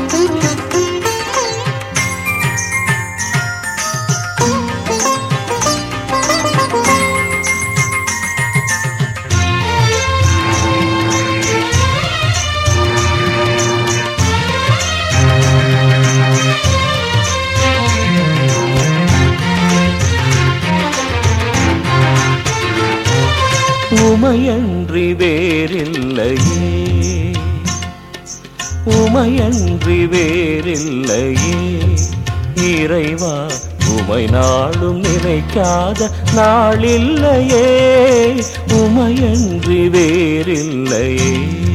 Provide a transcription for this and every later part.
உமையன்றி வேறில்லையே, உமையன்றி வேறில்லையே இறைவா, உமை நாளும் நினைக்காத நாளில்லையே, உமையன்றி வேறில்லையே.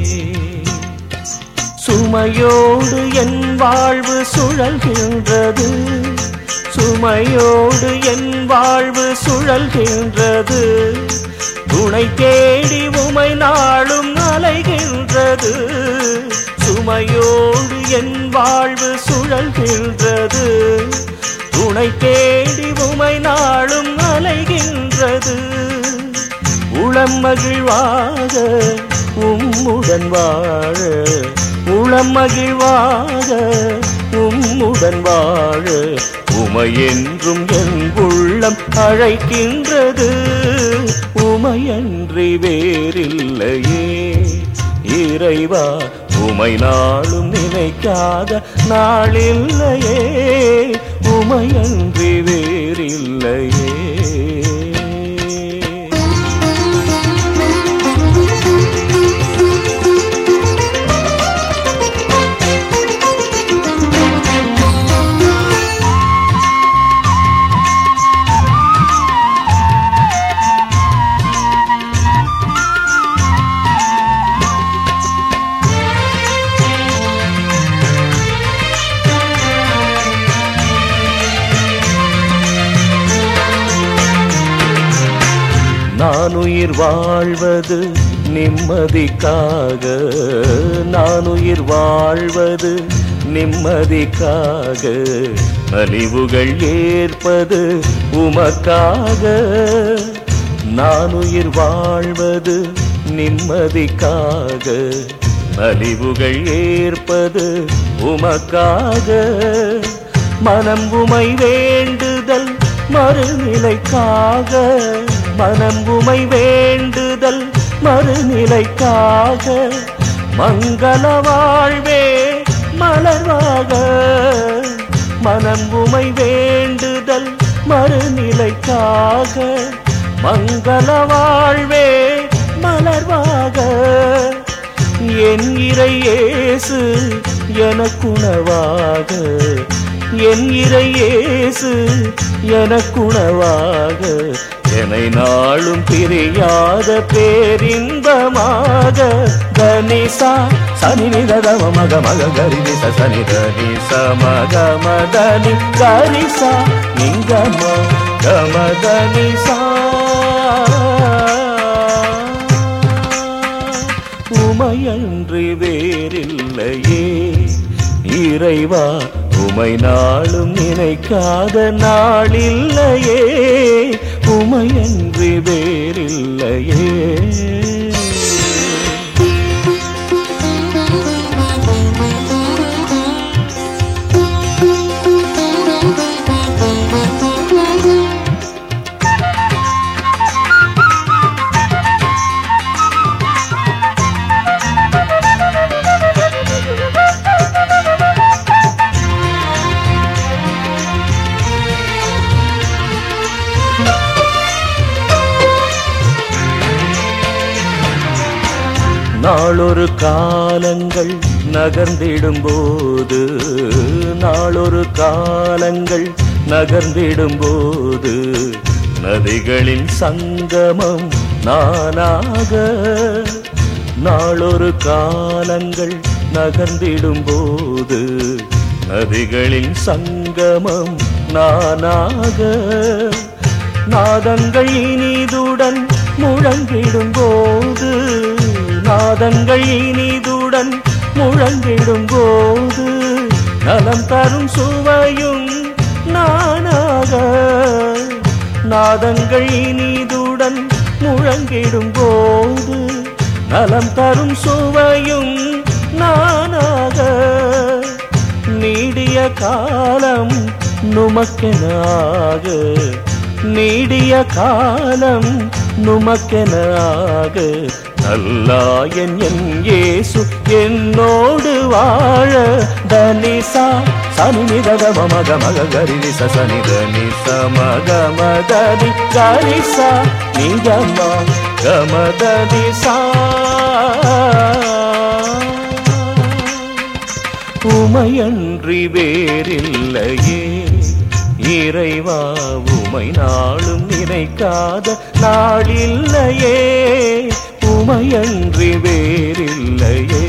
சுமையோடு என் வாழ்வு சுழல்கின்றது, சுமையோடு என் வாழ்வு சுழல்கின்றது, துணை தேடி உமை நாளும் அலைகின்றது. சுமையோடு என் வாழ்வு சுழல்கின்றது, துணை தேடி உமை நாளும் அலைகின்றது. உளம் மகிழ்வாக உம்முடன் வாழ, உளம் மகிழ்வாக உம்முடன் வாழ, உமை என்றும் என் உள்ளம் அழைக்கின்றது. உமையன்றி வேறில்லையே இறைவா, உமை நாளும் நினைக்காத நாளில்லையே, உமையன்றி வேறில்லையே. நான் உயிர் வாழ்வது நிம்மதிக்காக, நான் உயிர் வாழ்வது நிம்மதிக்காக, நலிவுகள் ஏற்பது உமக்காக. நான் உயிர் வாழ்வது நிம்மதிக்காக, நலிவுகள் ஏற்பது உமக்காக. மனம் உமை வேண்டுதல் மறுநிலைக்காக, மனம் உமை வேண்டுதல் மறுநிலைக்காக. மங்கள வாழ்வே மலர்வாக, மனம் உமை வேண்டுதல் மறுநிலைக்காக. மங்கள வாழ்வே மலர்வாக. என் இறை இயேசு எனக்குணவாக, என் இறை இயேசு எனக்குணவாக, என்னை நாளும் பிரியாத பேரின்பமாக. கனிசா சனி நிதம மக மக கரிச சனி தனி சமக மதனி கரிசா நிங்கம கமதனிசா. உமையன்றி வேறில்லையே இறைவா, உமை நாளும் நினைக்காத நாளில்லையே, உமையன்றி வேறில்லையே. நாளொரு காலங்கள் நகர்ந்திடும்போது, நாளொரு காலங்கள் நகர்ந்திடும்போது, நதிகளின் சங்கமம் நானாக. நாளொரு காலங்கள் நகர்ந்திடும்போது, நதிகளின் சங்கமம் நானாக. நாதங்கள் இனிதுடன் முழங்கிடும்போது, நாதங்கள் இனிதுடன் முழங்கிடும்போது, நலம் தரும் சுவையும் நானாக. நாதங்கள் இனிதுடன் முழங்கிடும்போது, நலம் தரும் சுவையும் நானாக. நீடிய காலம் நுமக்கெனாக, நீடிய காலம் நுமக்கெனாக, நல்லாயன் என் இயேசு என்னோடு வாழ. தனிசா சனித மக மக கரி சனித நிச மக மதனி கரிசா நிகமா கமதனி சா. உமையன்றி வேறில்லையே இறைவா, உமை நாளும் நினைக்காத நாளில்லையே, உமையன்றி வேறில்லையே